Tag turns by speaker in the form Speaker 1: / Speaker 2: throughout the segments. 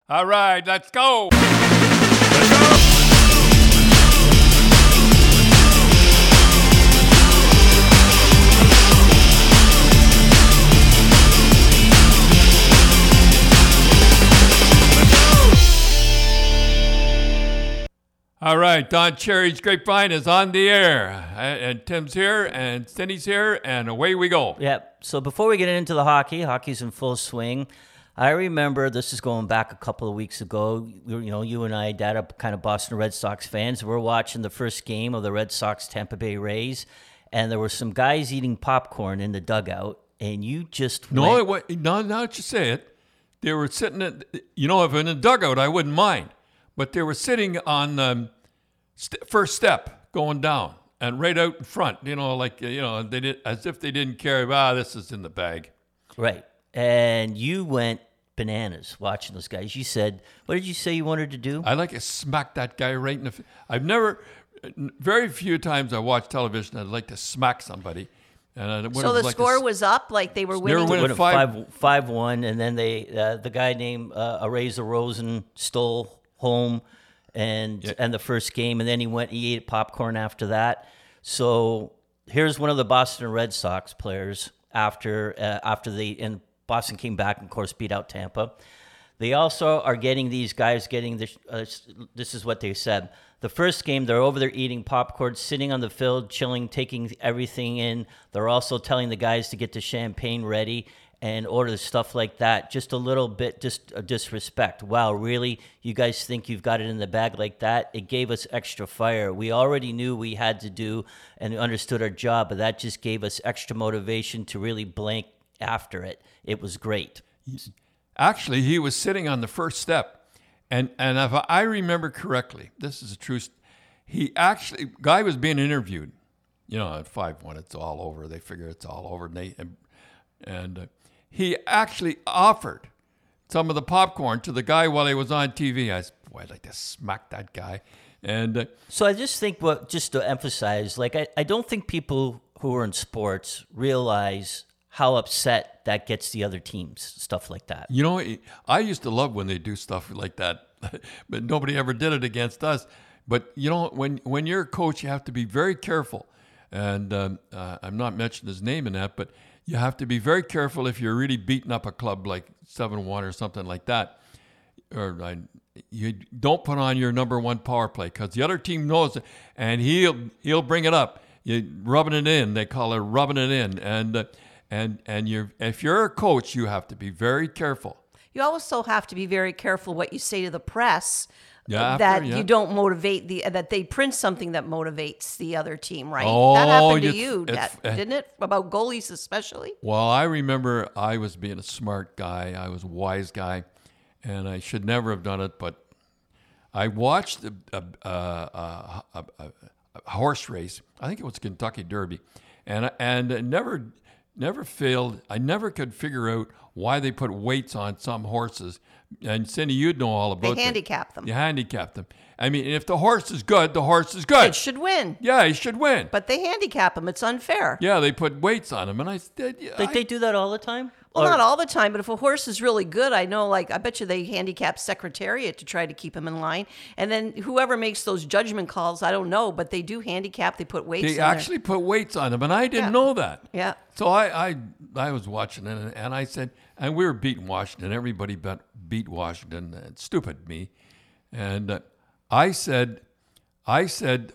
Speaker 1: All right, let's go. All right, Don Cherry's Grapevine is on the air. And Tim's here, and Cindy's here, and away we go.
Speaker 2: Yep. So before we get into the hockey's in full swing. I remember, this is going back a couple of weeks ago, you and I, Dad, are kind of Boston Red Sox fans. We're watching the first game of the Red Sox Tampa Bay Rays, and there were some guys eating popcorn in the dugout, and you just
Speaker 1: now that you say it, they were sitting at, if in a dugout, I wouldn't mind. But they were sitting on the first step going down and right out in front, they did as if they didn't care. This is in the bag.
Speaker 2: Right. And you went bananas watching those guys. You said, what did you say you wanted to do?
Speaker 1: I like to smack that guy right in the very few times I watch television, I'd like to smack somebody. And
Speaker 3: so the score was up, like they were winning?
Speaker 2: They were winning 5-1, and then the guy named Areza Rosen stole home and the first game, and then he ate popcorn after that. So here's one of the Boston Red Sox players after Boston came back and, of course, beat out Tampa. They also are getting these guys this is what they said. The first game, they're over there eating popcorn, sitting on the field, chilling, taking everything in. They're also telling the guys to get the champagne ready and order stuff like that. Just a little bit, just a disrespect. Wow, really? You guys think you've got it in the bag like that? It gave us extra fire. We already knew we had to do and understood our job, but that just gave us extra motivation to really blank after it. It was great.
Speaker 1: Actually, he was sitting on the first step. And if I remember correctly, this is a true guy was being interviewed. At 5-1, it's all over. They figure it's all over. And he actually offered some of the popcorn to the guy while he was on TV. I said, boy, I'd like to smack that guy. And
Speaker 2: so I just think, just to emphasize, I don't think people who are in sports realize how upset that gets the other teams, stuff like that.
Speaker 1: I used to love when they do stuff like that, but nobody ever did it against us. But, when you're a coach, you have to be very careful. And I'm not mentioning his name in that, but you have to be very careful if you're really beating up a club like 7-1 or something like that. You don't put on your number one power play because the other team knows it, and he'll bring it up. You're rubbing it in. They call it rubbing it in. And if you're a coach, you have to be very careful.
Speaker 3: You also have to be very careful what you say to the press. You don't motivate that they print something that motivates the other team, right?
Speaker 1: Oh,
Speaker 3: that happened to you, didn't it? About goalies especially?
Speaker 1: Well, I remember I was being a smart guy. I was a wise guy, and I should never have done it, but I watched a horse race. I think it was Kentucky Derby, and it never failed. I never could figure out why they put weights on some horses. And Cindy, you'd know all about that.
Speaker 3: They handicap them.
Speaker 1: You handicap them. I mean, if the horse is good, the horse is good.
Speaker 3: It should win.
Speaker 1: Yeah, he should win.
Speaker 3: But they handicap him. It's unfair.
Speaker 1: Yeah, they put weights on him. And I said...
Speaker 2: They do that all the time?
Speaker 3: Well, not all the time, but if a horse is really good, I know, I bet you they handicap Secretariat to try to keep him in line. And then whoever makes those judgment calls, I don't know, but they do handicap. They put weights on
Speaker 1: They actually put weights on him, and I didn't know that.
Speaker 3: Yeah.
Speaker 1: So I was watching it, and I said, and we were beating Washington. Everybody beat Washington. Stupid me. And I said, instead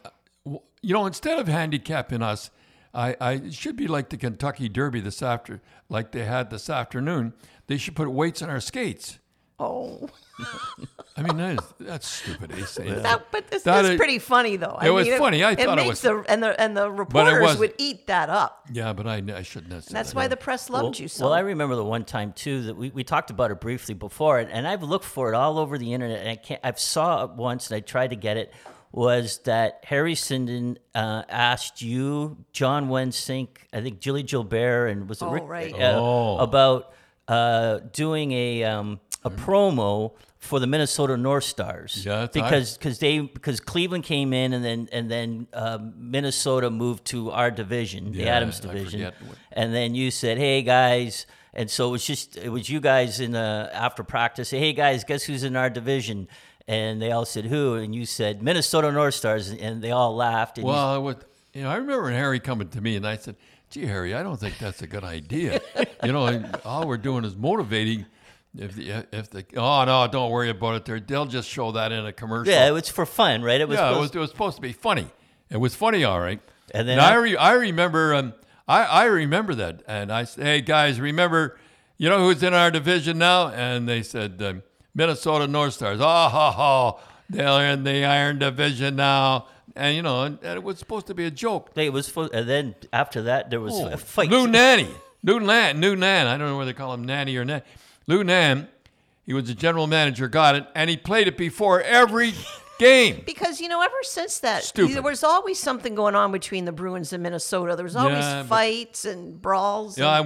Speaker 1: of handicapping us, it should be like the Kentucky Derby like they had this afternoon. They should put weights on our skates.
Speaker 3: Oh.
Speaker 1: I mean, that's stupid.
Speaker 3: But this is pretty funny, though.
Speaker 1: It was funny. I thought it was.
Speaker 3: And the reporters would eat that up.
Speaker 1: Yeah, but I shouldn't have said that.
Speaker 3: That's why the press loved you so.
Speaker 2: Well, I remember the one time, too, that we talked about it briefly before, and I've looked for it all over the internet, and I've saw it once, and I tried to get it, was that Harry Sinden asked you, John Wensink, I think Julie Gilbert, and was it Rick?
Speaker 3: Right.
Speaker 2: About doing a promo for the Minnesota North Stars.
Speaker 1: Yeah,
Speaker 2: because Cleveland came in and then Minnesota moved to our division, the Adams division, and then you said, "Hey guys," And so it was you guys in after practice. Say, hey guys, guess who's in our division? And they all said who, and you said Minnesota North Stars, and they all laughed. And
Speaker 1: Well, I remember Harry coming to me, and I said, "Gee, Harry, I don't think that's a good idea. And all we're doing is motivating. Oh no, don't worry about it. They'll just show that in a commercial.
Speaker 2: yeah, it was for fun, right? It was.
Speaker 1: It was supposed to be funny. It was funny, all right.
Speaker 2: And then
Speaker 1: I remember I remember that, and I said, "Hey guys, remember, who's in our division now?" And they said Minnesota North Stars. They're in the Iron Division now, and and it was supposed to be a joke.
Speaker 2: It was, and then after that there was a fight.
Speaker 1: Lou Nanny. I don't know whether they call him Nanny or Nanny. Lou Nan, he was the general manager, got it, and he played it before every game.
Speaker 3: Because, ever since that,
Speaker 1: Stupid.
Speaker 3: there was always something going on between the Bruins and Minnesota. There was always fights and brawls.
Speaker 1: Yeah,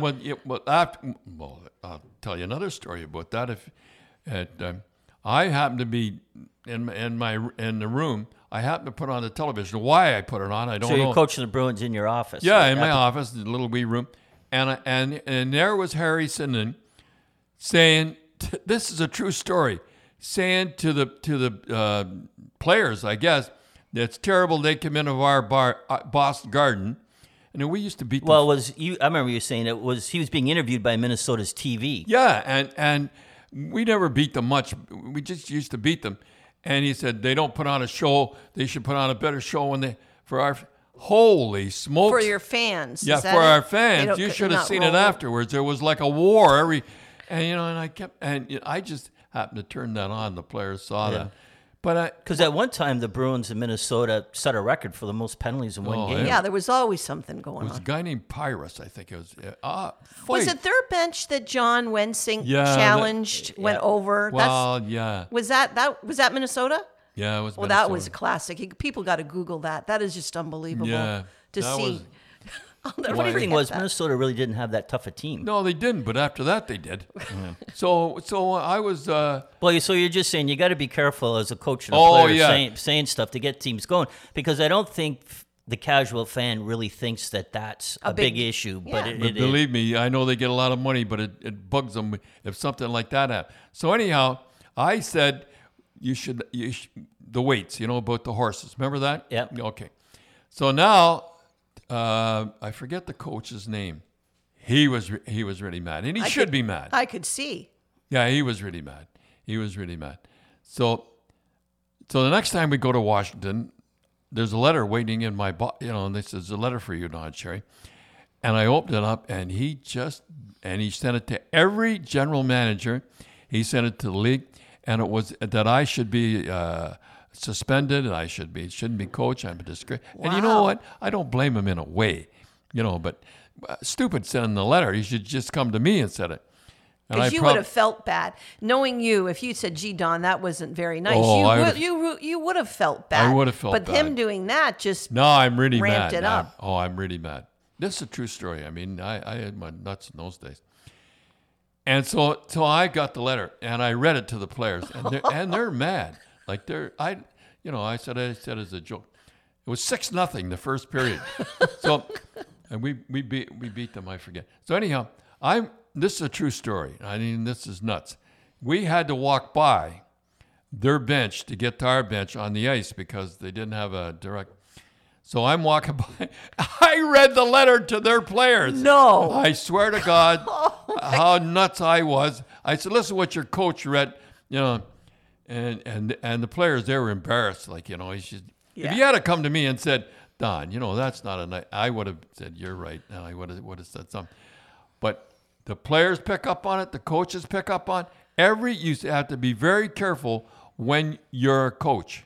Speaker 1: I'll tell you another story about that. I happened to be in the room. I happened to put on the television. Why I put it on, I don't know.
Speaker 2: So you're coaching the Bruins in your office?
Speaker 1: Yeah, in my office, the little wee room, and there was Harry Sinden saying, "This is a true story," saying to the players, I guess, it's terrible they come into our Boston Garden, and we used to beat them.
Speaker 2: Well, I remember you saying he was being interviewed by Minnesota's TV.
Speaker 1: Yeah, and we never beat them much. We just used to beat them. And he said they don't put on a show. They should put on a better show for our. Holy smokes!
Speaker 3: For your fans.
Speaker 1: Yeah, for our fans. You should have seen it afterwards. There was like a war and I just happened to turn that on. The players saw that. But
Speaker 2: because at one time the Bruins in Minnesota set a record for the most penalties in one game.
Speaker 3: Yeah, there was always something going on.
Speaker 1: It was a guy named Pyrrhus, I think it was.
Speaker 3: Was it their bench that John Wensink challenged, went over?
Speaker 1: Well, yeah.
Speaker 3: Was that Minnesota?
Speaker 1: Yeah, it was.
Speaker 3: Well,
Speaker 1: Minnesota.
Speaker 3: that was a classic. People got to Google that. That is just unbelievable to see.
Speaker 2: The funny thing was Minnesota really didn't have that tough a team.
Speaker 1: No, they didn't. But after that, they did. So I was.
Speaker 2: Well, so you're just saying you got to be careful as a coach and a player saying stuff to get teams going, because I don't think the casual fan really thinks that that's a big issue.
Speaker 3: Yeah.
Speaker 2: But
Speaker 1: believe me, I know they get a lot of money, but it bugs them if something like that happens. So anyhow, I said you should the weights. About the horses. Remember that?
Speaker 2: Yeah.
Speaker 1: Okay. So now. I forget the coach's name. He was really mad, and he should be mad.
Speaker 3: I could see.
Speaker 1: Yeah, he was really mad. So the next time we go to Washington, there's a letter waiting in my box. And this is a letter for you, Don Cherry. And I opened it up, and he sent it to every general manager. He sent it to the league, and it was that I should be. Suspended, and shouldn't be coached. I'm a disgrace. Wow. And you know what? I don't blame him in a way, but stupid sending the letter. He should just come to me and said it.
Speaker 3: Because you would have felt bad. Knowing you, if you said, "Gee, Don, that wasn't very nice," you would have felt bad.
Speaker 1: I would have felt bad.
Speaker 3: But him doing that just
Speaker 1: I'm really
Speaker 3: ramped
Speaker 1: mad.
Speaker 3: it up.
Speaker 1: I'm really mad. This is a true story. I mean, I had my nuts in those days. And so I got the letter, and I read it to the players, and they're mad. Like I said as a joke, it was 6-0 the first period. So, and we beat them. I forget. So anyhow, this is a true story. I mean, this is nuts. We had to walk by their bench to get to our bench on the ice because they didn't have a direct. So I'm walking by. I read the letter to their players.
Speaker 3: No,
Speaker 1: I swear to God, how nuts I was. I said, "Listen, what your coach read." And the players, they were embarrassed. If he had to come to me and said, "Don, that's not a nice," I would have said, "You're right," and I would have said something. But the players pick up on it. The coaches pick up on it. You have to be very careful when you're a coach.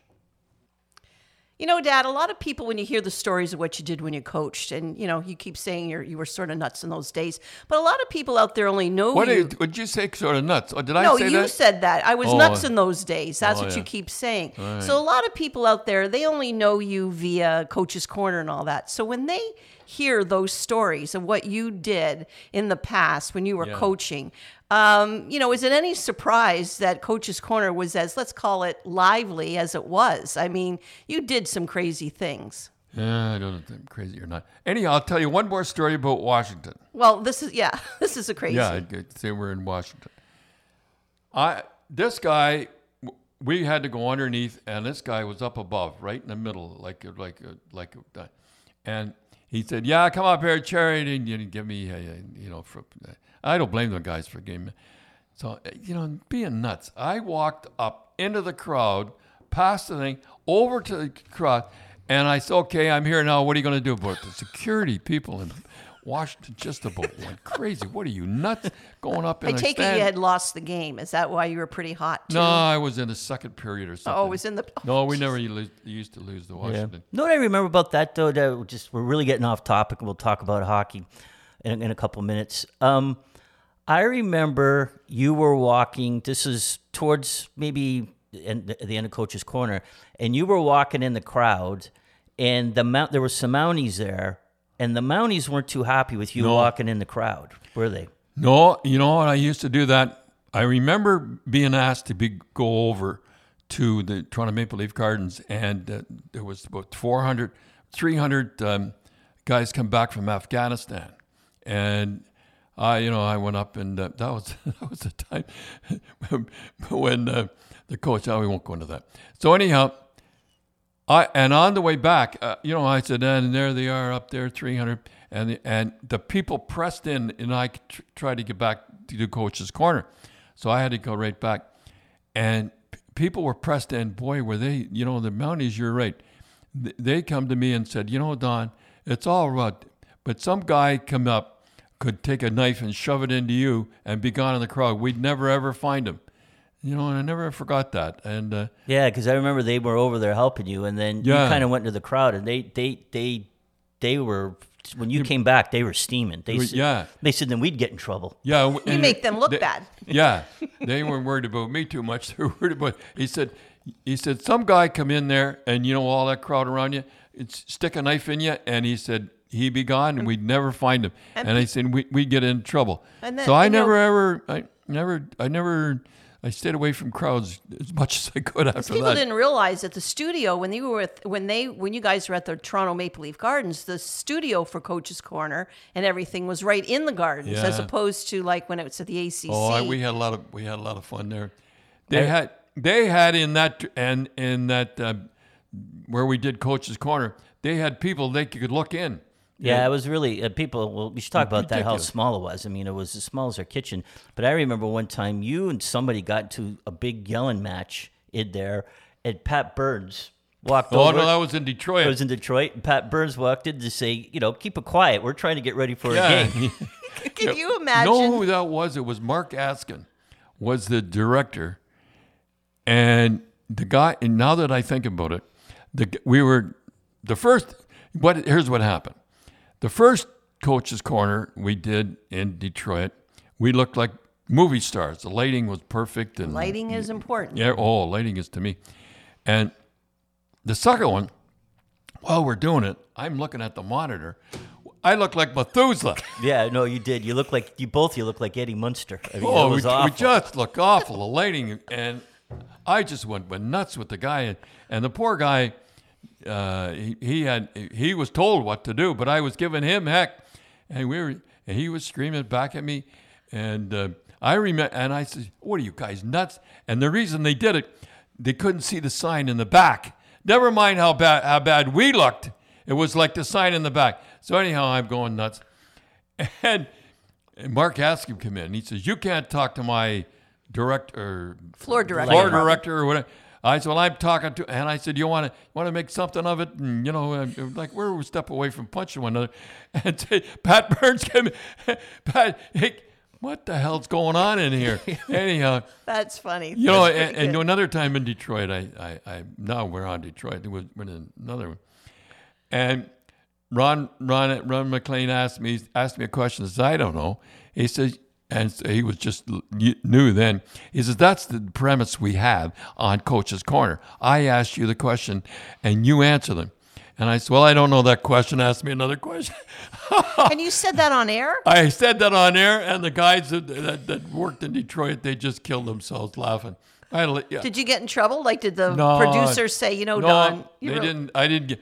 Speaker 3: Dad, a lot of people, when you hear the stories of what you did when you coached, and, you keep saying you were sort of nuts in those days, but a lot of people out there only know you.
Speaker 1: Would you say sort of nuts? Or did I say that?
Speaker 3: No, you said that. I was nuts in those days. That's what you keep saying. Right. So a lot of people out there, they only know you via Coach's Corner and all that. So when they hear those stories of what you did in the past when you were coaching, is it any surprise that Coach's Corner was as, let's call it, lively as it was? I mean, you did some crazy things.
Speaker 1: I don't know if I'm crazy or not. Anyhow, I'll tell you one more story about Washington.
Speaker 3: Well, this is a crazy.
Speaker 1: Yeah, I'd say we're in Washington. This guy, we had to go underneath, and this guy was up above, right in the middle, and he said, "Yeah, come up here, Cherry, and you give me, I don't blame the guys for giving me." So, being nuts, I walked up into the crowd, past the thing, over to the crowd, and I said, "Okay, I'm here now. What are you going to do about it?" The security people in Washington just about went crazy. What are you, nuts? Going up in
Speaker 3: I take it you had lost the game. Is that why you were pretty hot, too?
Speaker 1: No, I was in the second period or something.
Speaker 3: Oh, it was in the...
Speaker 1: No, we never used to lose to Washington.
Speaker 2: Yeah. You know what I remember about that, though? That we're really getting off topic, and we'll talk about hockey in a couple minutes. I remember you were walking, this is towards maybe the end of Coach's Corner, and you were walking in the crowd, and there were some Mounties there, and the Mounties weren't too happy with you walking in the crowd, were they?
Speaker 1: No, you know what? I used to do that. I remember being asked to go over to the Toronto Maple Leaf Gardens, and there was about 300 guys come back from Afghanistan, and I went up, and that was the time when the coach. We won't go into that. So anyhow. On the way back, I said, and there they are up there, 300, and the people pressed in, and I tried to get back to the Coach's Corner, so I had to go right back, and people were pressed in. Boy, were they, the Mounties, you're right. They come to me and said, Don, it's all right, but some guy come up could take a knife and shove it into you and be gone in the crowd. We'd never ever find him. And I never forgot that. And
Speaker 2: yeah, because I remember they were over there helping you, and then you kind of went into the crowd, and they were, when you came back, they were steaming. They said then we'd get in trouble.
Speaker 1: Yeah,
Speaker 3: you make them look bad.
Speaker 1: Yeah, they weren't worried about me too much. They were worried about. He said some guy come in there, and all that crowd around you, stick a knife in you, and he said he'd be gone, and we'd never find him. And I said we'd get in trouble. And then, so I stayed away from crowds as much as I could after that.
Speaker 3: People didn't realize that the studio, when you guys were at the Toronto Maple Leaf Gardens, the studio for Coach's Corner and everything was right in the Gardens, as opposed to like when it was at the ACC.
Speaker 1: Oh, we had a lot of fun there. They had in that where we did Coach's Corner, they had people they could look in.
Speaker 2: Yeah, it was really people. Well, we should talk about that. How small it was. I mean, it was as small as our kitchen. But I remember one time you and somebody got into a big yelling match in there, and Pat Burns walked over.
Speaker 1: Oh no, that was in Detroit.
Speaker 2: It was in Detroit. And Pat Burns walked in to say, keep it quiet. We're trying to get ready for a game.
Speaker 3: Can you imagine?
Speaker 1: Know who that was? It was Mark Askin, was the director, and the guy. And now that I think about it, here's what happened. The first Coach's Corner we did in Detroit, we looked like movie stars. The lighting was perfect. And
Speaker 3: lighting is important.
Speaker 1: Yeah, lighting is to me. And the second one, while we're doing it, I'm looking at the monitor. I look like Methuselah.
Speaker 2: Yeah, no, you did. You look like Eddie Munster. I mean, it was awful.
Speaker 1: We just look awful. The lighting, and I just went nuts with the guy, and the poor guy. He was told what to do, but I was giving him heck, and he was screaming back at me, and I remember, and I said, "What are you guys nuts?" And the reason they did it, they couldn't see the sign in the back. Never mind how bad we looked. It was like the sign in the back. So anyhow, I'm going nuts, and Mark Askin came in. And he says, "You can't talk to my floor director or whatever." I said, "Well, I'm talking to," and I said, "You want to make something of it?" And we're a step away from punching one another. And Pat Burns came in. Pat, hey, what the hell's going on in here? Anyhow,
Speaker 3: that's funny.
Speaker 1: And another time in Detroit, I now we're on Detroit. There was another one, and Ron McLean asked me a question. I said, "I don't know." He says. And so he was just new then. He says, "That's the premise we have on Coach's Corner. I asked you the question, and you answer them." And I said, "Well, I don't know that question. Ask me another question."
Speaker 3: And you said that on air?
Speaker 1: I said that on air, and the guys that worked in Detroit, they just killed themselves laughing. Did
Speaker 3: you get in trouble? Like, did the producers say, Don?
Speaker 1: They didn't. I didn't get.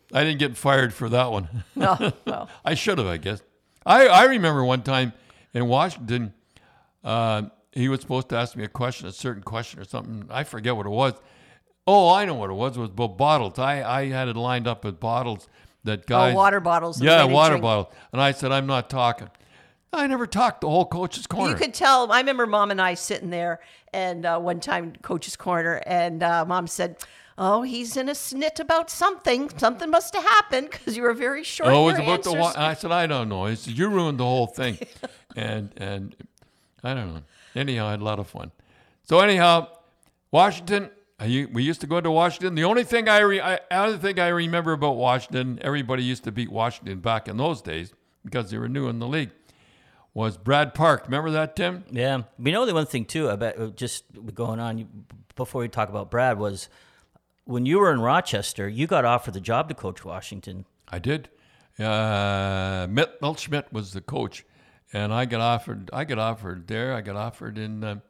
Speaker 1: I didn't get fired for that one.
Speaker 3: No, well.
Speaker 1: I should have, I guess. I remember one time in Washington, he was supposed to ask me a certain question or something. I forget what it was. Oh, I know what it was. It was about bottles. I had it lined up with bottles that guys.
Speaker 3: Water bottles.
Speaker 1: Yeah, water bottles. And I said, I'm not talking. I never talked the whole Coach's Corner.
Speaker 3: You could tell. I remember Mom and I sitting there, and one time Coach's Corner, and Mom said, "Oh, he's in a snit about something. Something must have happened because you were very short."
Speaker 1: Oh,
Speaker 3: in
Speaker 1: it
Speaker 3: your
Speaker 1: was about
Speaker 3: answers.
Speaker 1: I said, I don't know. He said, you ruined the whole thing. and I don't know. Anyhow, I had a lot of fun. So anyhow, Washington. We used to go to Washington. The only thing I remember about Washington, everybody used to beat Washington back in those days because they were new in the league, was Brad Park. Remember that, Tim?
Speaker 2: Yeah. You know, the one thing, too, about just going on before we talk about Brad was when you were in Rochester, you got offered the job to coach Washington.
Speaker 1: I did. Milt Schmidt was the coach, and I got offered there. I got offered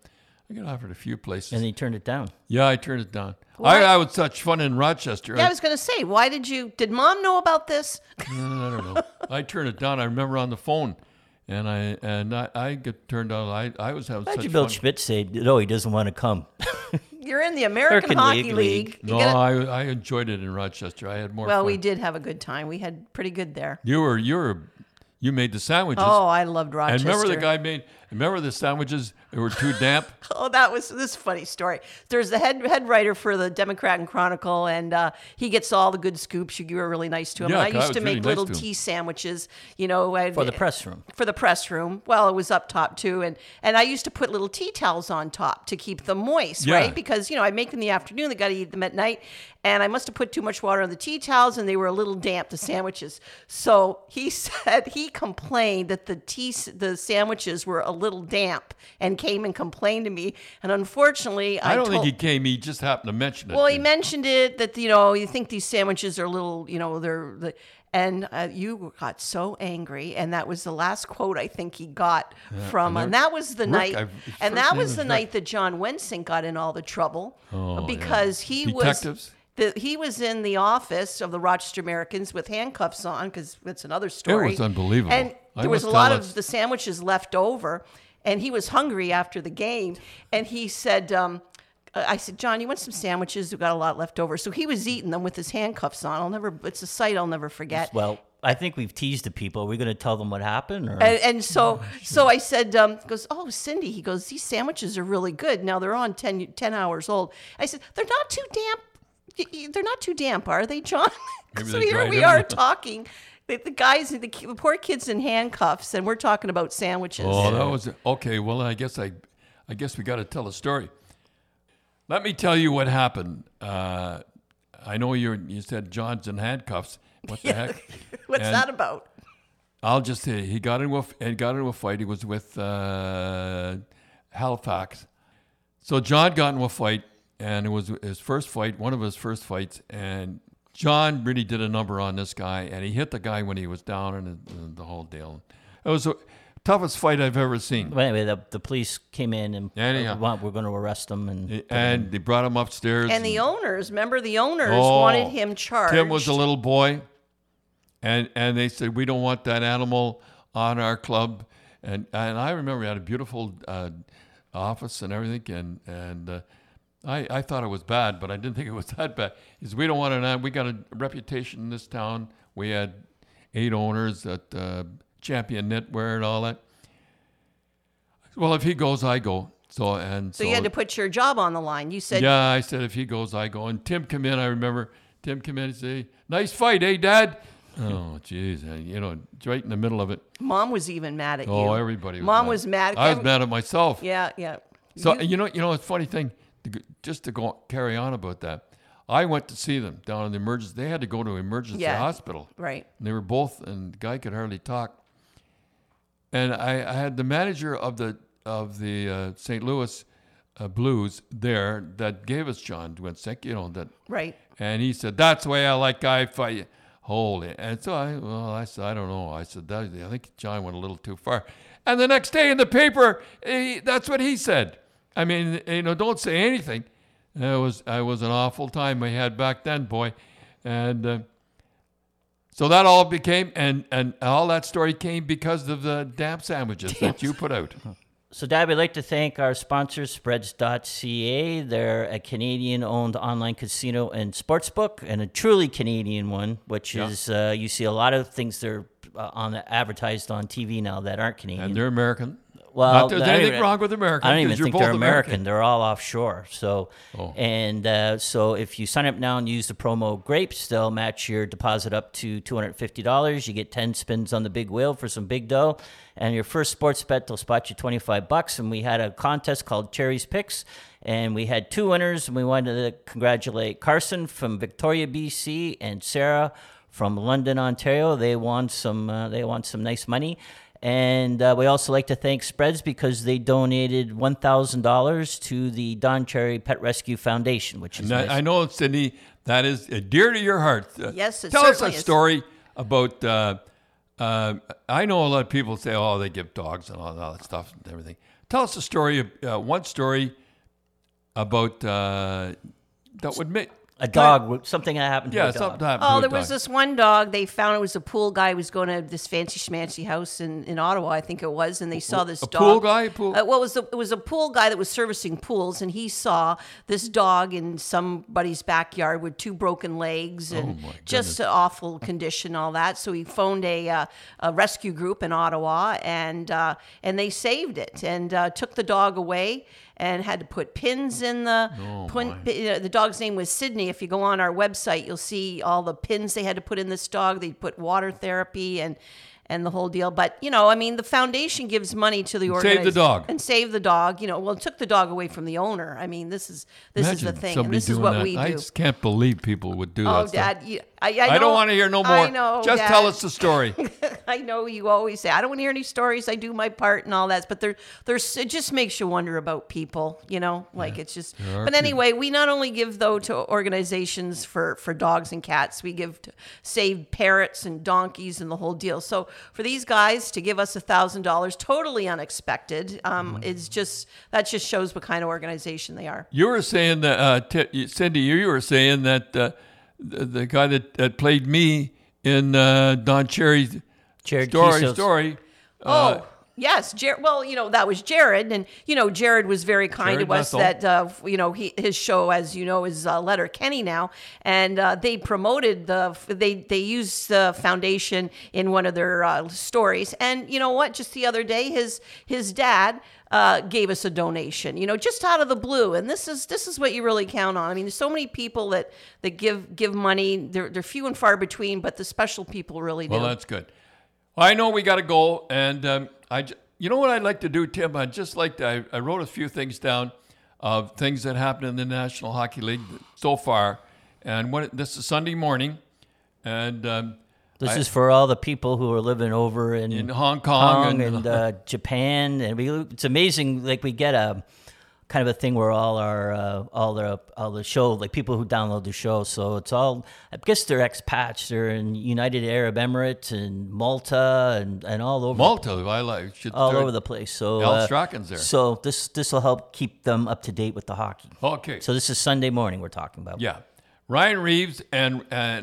Speaker 1: a few places.
Speaker 2: And he turned it down.
Speaker 1: Yeah, I turned it down. I had such fun in Rochester.
Speaker 3: Yeah, I was going to say, did Mom know about this?
Speaker 1: I don't know. I turned it down. I remember on the phone, and I get turned down. I was having
Speaker 2: How'd
Speaker 1: such
Speaker 2: you Bill
Speaker 1: fun.
Speaker 2: Schmidt say, no, he doesn't want to come?
Speaker 3: You're in the American Hockey League.
Speaker 1: No, I enjoyed it in Rochester. I had more fun.
Speaker 3: Well, we did have a good time. We had pretty good there.
Speaker 1: You made the sandwiches.
Speaker 3: Oh, I loved Rochester.
Speaker 1: And remember the sandwiches? They were too damp.
Speaker 3: Oh, this is a funny story. There's the head writer for the Democrat and Chronicle, and he gets all the good scoops. You were really nice to him.
Speaker 1: Yeah,
Speaker 3: and I used to
Speaker 1: really
Speaker 3: make
Speaker 1: nice
Speaker 3: little
Speaker 1: to him.
Speaker 3: tea sandwiches, for
Speaker 2: the press room.
Speaker 3: For the press room. Well, it was up top too, and I used to put little tea towels on top to keep them moist,
Speaker 1: Yeah.
Speaker 3: right? Because I make them in the afternoon. They got to eat them at night, and I must have put too much water on the tea towels, and they were a little damp. The sandwiches. So he said he complained that the sandwiches were a little damp, and came and complained to me. And unfortunately,
Speaker 1: I don't think he came. He just happened to mention it.
Speaker 3: Well, he mentioned it that you think these sandwiches are a little, and you got so angry, and that was the last quote I think he got from, and that was the night, that John Wensink got in all the trouble because he
Speaker 1: Detectives?
Speaker 3: He was in the office of the Rochester Americans with handcuffs on, because that's another story.
Speaker 1: It was unbelievable.
Speaker 3: And there was a lot of the sandwiches left over, and he was hungry after the game, and he said, I said, John, you want some sandwiches? We've got a lot left over. So he was eating them with his handcuffs on. It's a sight I'll never forget.
Speaker 2: Well, I think we've teased the people. Are we going to tell them what happened? Or?
Speaker 3: And so I said, he goes, oh, Cindy, he goes, these sandwiches are really good. Now they're on 10 hours old. I said, they're not too damp. They're not too damp, are they, John? So here we are talking. The guys, the poor kids in handcuffs, and we're talking about sandwiches.
Speaker 1: Oh, that was okay. Well, I guess we got to tell a story. Let me tell you what happened. I know you said John's in handcuffs. What the heck?
Speaker 3: What's that about?
Speaker 1: I'll just say he got into a fight. He was with Halifax. So John got into a fight, and it was his first fight, one of his first fights, and John really did a number on this guy, and he hit the guy when he was down, and the whole deal. It was the toughest fight I've ever seen.
Speaker 2: Well, anyway, the police came in and we're going to arrest him. And
Speaker 1: they brought him upstairs.
Speaker 3: And the owners wanted him charged.
Speaker 1: Tim was a little boy, and they said, we don't want that animal on our club. And I remember we had a beautiful office and everything, and I thought it was bad, but I didn't think it was that bad. He said, we don't want it. We got a reputation in this town. We had 8 owners at Champion Knitwear and all that. Well, if he goes, I go. So
Speaker 3: you had to put your job on the line. You said,
Speaker 1: yeah, I said, if he goes, I go. And Tim come in. I remember Tim come in and say, nice fight, eh, Dad? Oh, geez. Right in the middle of it.
Speaker 3: Mom was even mad at you.
Speaker 1: Oh, everybody was
Speaker 3: Mom
Speaker 1: mad.
Speaker 3: was mad.
Speaker 1: I was mad at myself.
Speaker 3: Yeah, yeah.
Speaker 1: So, it's a funny thing, just to carry on about that. I went to see them down in the emergency. They had to go to emergency hospital.
Speaker 3: Right.
Speaker 1: And they were both, and the guy could hardly talk. And I had the manager of the St. Louis Blues there that gave us John Wensink, that.
Speaker 3: Right.
Speaker 1: And he said, that's the way I like guy fight. Holy. And so I said, I don't know. I said, I think John went a little too far. And the next day in the paper, that's what he said. I mean, don't say anything. I was an awful time I had back then, boy. And So that all became, and all that story came because of the damn sandwiches that you put out.
Speaker 2: So, Dad, we'd like to thank our sponsors, Spreads.ca. They're a Canadian-owned online casino and sportsbook, and a truly Canadian one, which is you see a lot of things that are advertised on TV now that aren't Canadian.
Speaker 1: And they're American.
Speaker 2: Well,
Speaker 1: not that there's anything wrong with American.
Speaker 2: I don't even think they're
Speaker 1: American.
Speaker 2: American. They're all offshore. So, so if you sign up now and use the promo GRAPES, they'll match your deposit up to $250. You get 10 spins on the big wheel for some big dough. And your first sports bet, they'll spot you $25. And we had a contest called Cherry's Picks, and we had 2 winners. And we wanted to congratulate Carson from Victoria, BC, and Sarah from London, Ontario. They won some nice money. And we also like to thank Spreads because they donated $1,000 to the Don Cherry Pet Rescue Foundation, which is nice.
Speaker 1: I know, Cindy, that is dear to your heart.
Speaker 3: Yes, it
Speaker 1: Tell us a
Speaker 3: certainly is.
Speaker 1: story about. I know a lot of people say, "Oh, they give dogs and all that stuff and everything." Tell us a story. One story about that would make.
Speaker 2: A dog, something that happened to a dog.
Speaker 1: Something happened to a
Speaker 3: there
Speaker 1: dog.
Speaker 3: was this one dog. They found it was a pool guy who was going to this fancy schmancy house in Ottawa, I think it was, and they saw this dog.
Speaker 1: Pool guy?
Speaker 3: It was a pool guy that was servicing pools, and he saw this dog in somebody's backyard with 2 broken legs and just an awful condition, all that. So he phoned a rescue group in Ottawa, and they saved it and took the dog away. And had to put pins in the dog's name was Sydney. If you go on our website, you'll see all the pins they had to put in this dog. They put water therapy and the whole deal. But, the foundation gives money to the organization.
Speaker 1: Save the dog.
Speaker 3: And save the dog. It took the dog away from the owner. I mean, this is the thing. And this is what we do.
Speaker 1: I just can't believe people would do that.
Speaker 3: Oh, Dad,
Speaker 1: I don't want to hear no more.
Speaker 3: I know,
Speaker 1: just
Speaker 3: Dad.
Speaker 1: tell us the story.
Speaker 3: I know you always say, I don't want to hear any stories. I do my part and all that. But it just makes you wonder about people, it's just. But anyway, we not only give, though, to organizations for dogs and cats, we give to save parrots and donkeys and the whole deal. So for these guys to give us $1,000, totally unexpected, that just shows what kind of organization they are.
Speaker 1: You were saying that, Cindy, you were saying that the guy that played me in Don Cherry's story.
Speaker 3: Yes, that was Jared, and Jared was very kind to us. That his show, as you know, is Letterkenny now, and they promoted they used the foundation in one of their stories. And you know what? Just the other day, his dad gave us a donation, just out of the blue. And this is what you really count on. I mean, there's so many people that give money. They're few and far between, but the special people really do.
Speaker 1: Well, that's good. I know we got to go, and you know what I'd like to do, Tim? I wrote a few things down of things that happened in the National Hockey League so far, and this is Sunday morning, and
Speaker 2: this is for all the people who are living over in
Speaker 1: Hong Kong
Speaker 2: and Japan, and it's amazing. Like we get a kind of a thing where all the show, like people who download the show. So it's all, I guess they're expats. They're in United Arab Emirates and Malta and all over.
Speaker 1: Malta,
Speaker 2: all over the place. So
Speaker 1: Al Strachan's there.
Speaker 2: So this will help keep them up to date with the hockey.
Speaker 1: Okay.
Speaker 2: So this is Sunday morning we're talking about.
Speaker 1: Yeah, Ryan Reeves and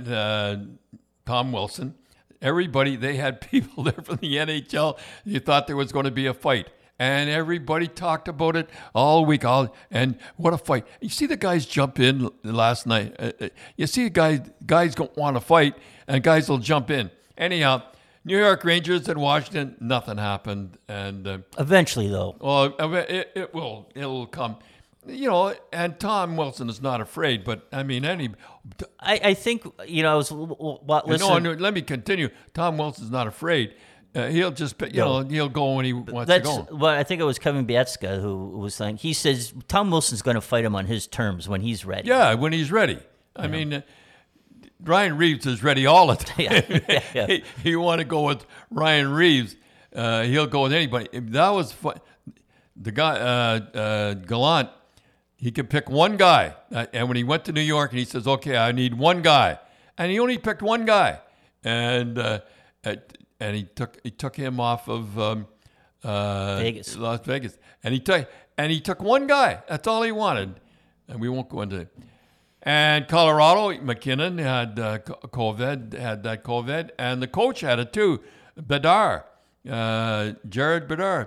Speaker 1: Tom Wilson. Everybody, they had people there from the NHL. You thought there was going to be a fight. And everybody talked about it all week. And what a fight. You see the guys jump in last night. You see guys don't want to fight, and guys will jump in. Anyhow, New York Rangers and Washington, nothing happened. And
Speaker 2: eventually, though.
Speaker 1: Well, it'll come. And Tom Wilson is not afraid, but I mean,
Speaker 2: I think, I was listening.
Speaker 1: No, let me continue. Tom Wilson's not afraid. He'll just, he'll go when he wants to go.
Speaker 2: Well, I think it was Kevin Bietska who was saying, he says Tom Wilson's going to fight him on his terms when he's ready.
Speaker 1: Yeah, when he's ready. I mean, Ryan Reeves is ready all the time.
Speaker 2: Yeah.
Speaker 1: You want to go with Ryan Reeves, he'll go with anybody. That was fun. The guy, Gallant, he could pick one guy. And when he went to New York and he says, okay, I need one guy. And he only picked one guy. And he took him off of
Speaker 2: Vegas.
Speaker 1: Las Vegas, and he took one guy. That's all he wanted, and we won't go into it. And Colorado, McKinnon had COVID, and the coach had it too, Bedard, Jared Bedard.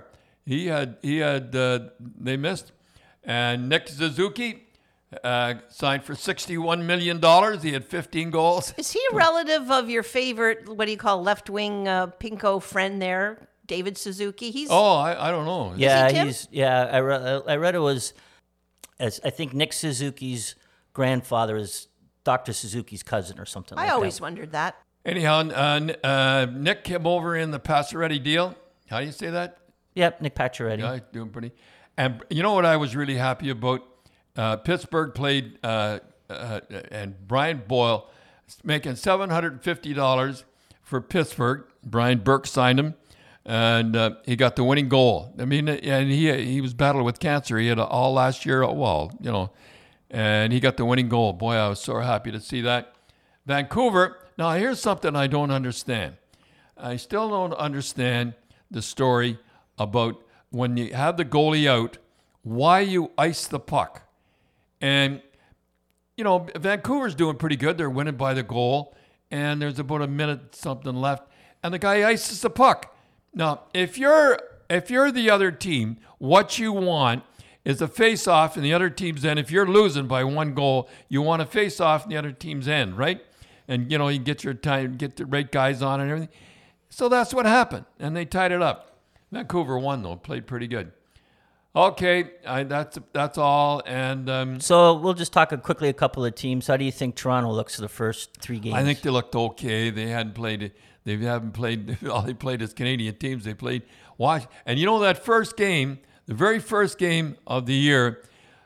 Speaker 1: They missed. And Nick Suzuki signed for $61 million. He had 15 goals.
Speaker 3: Is he a relative of your favorite, what do you call, left-wing pinko friend there, David Suzuki?
Speaker 1: I don't know.
Speaker 2: Yeah, I read it was, I think Nick Suzuki's grandfather is Dr. Suzuki's cousin or something like that.
Speaker 3: I always wondered that.
Speaker 1: Anyhow, Nick came over in the Pacioretty deal. How do you say that?
Speaker 2: Yep, Nick Pacioretty.
Speaker 1: Yeah, doing pretty. And you know what I was really happy about? Pittsburgh played, and Brian Boyle making $750 for Pittsburgh. Brian Burke signed him, and he got the winning goal. I mean, and he was battling with cancer. He had all last year. And he got the winning goal. Boy, I was so happy to see that. Vancouver. Now, here's something I don't understand. I still don't understand the story about when you have the goalie out, why you ice the puck. And, Vancouver's doing pretty good. They're winning by the goal, and there's about a minute something left, and the guy ices the puck. Now, if you're the other team, what you want is a face-off in the other team's end. If you're losing by one goal, you want a face-off in the other team's end, right? And, you get your time, get the right guys on and everything. So that's what happened, and they tied it up. Vancouver won, though. Played pretty good. Okay, that's all. And
Speaker 2: so we'll just talk quickly a couple of teams. How do you think Toronto looks for the first 3 games?
Speaker 1: I think they looked okay. They haven't played. They haven't played. All they played as Canadian teams. They played Washington. And that first game, the very first game of the year,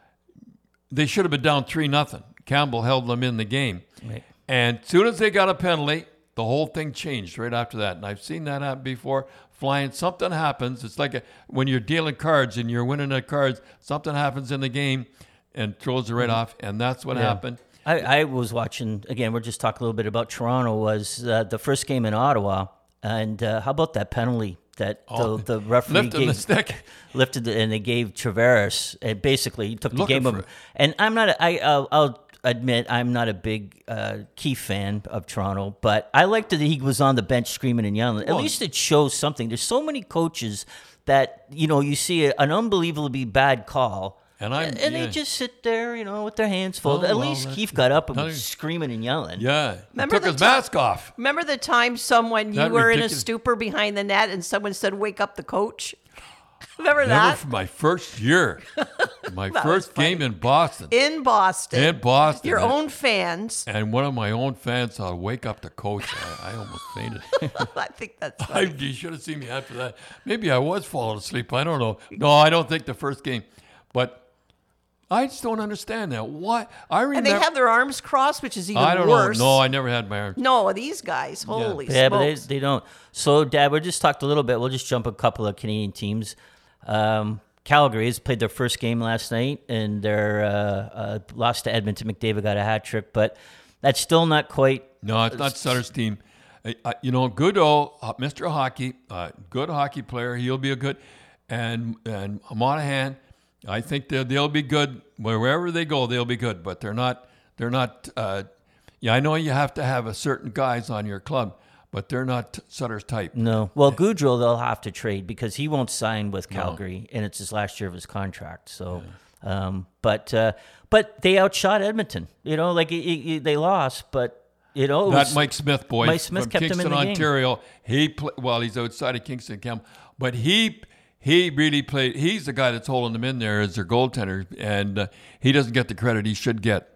Speaker 1: they should have been down 3-0. Campbell held them in the game.
Speaker 2: Right.
Speaker 1: And as soon as they got a penalty, the whole thing changed right after that. And I've seen that happen before. Flying, something happens. It's like when you're dealing cards and you're winning the cards, something happens in the game and throws it right off. And that's what happened.
Speaker 2: I was watching, again, we're just talking a little bit about Toronto, was the first game in Ottawa. And how about that penalty that the referee
Speaker 1: lifted the stick,
Speaker 2: and they gave Tavares, and basically he took the game of. And I'll admit I'm not a big Keefe fan of Toronto, but I liked that he was on the bench screaming and yelling. At least it shows something. There's so many coaches that you see an unbelievably bad call. And they just sit there, with their hands folded. At least Keefe got up and was screaming and yelling.
Speaker 1: Yeah, took his mask off.
Speaker 3: Remember the time you were in a stupor behind the net and someone said, "Wake up the coach"? Remember that?
Speaker 1: From my first year. My first game in Boston.
Speaker 3: In Boston. Your
Speaker 1: and,
Speaker 3: own fans.
Speaker 1: And one of my own fans said, "Wake up the coach." I almost fainted.
Speaker 3: I think that's funny.
Speaker 1: You should have seen me after that. Maybe I was falling asleep. I don't know. No, I don't think the first game. But I just don't understand that. Why? I remember.
Speaker 3: And they have their arms crossed, which is even
Speaker 1: worse. I don't
Speaker 3: worse.
Speaker 1: know. No, I never had my arms.
Speaker 3: No, these guys. Holy smokes.
Speaker 2: Yeah, but they don't. So, Dad, we just talked a little bit. We'll just jump a couple of Canadian teams. Calgary has played their first game last night, and they're lost to Edmonton. McDavid got a hat trick, but that's still not quite.
Speaker 1: No, it's not Sutter's team. Good old Mr. Hockey, good hockey player. He'll be a good, and Monahan. I think they'll be good wherever they go. They'll be good, but they're not. I know you have to have a certain guys on your club, but they're not Sutter's type.
Speaker 2: No. Well, Gaudreau they'll have to trade because he won't sign with Calgary, and it's his last year of his contract. So, but they outshot Edmonton. They lost, but
Speaker 1: that Mike Smith boy
Speaker 2: Mike Smith
Speaker 1: from
Speaker 2: kept
Speaker 1: Kingston,
Speaker 2: him in the
Speaker 1: Ontario.
Speaker 2: Game.
Speaker 1: He's outside of Kingston, but he really played. He's the guy that's holding them in there as their goaltender, and he doesn't get the credit he should get.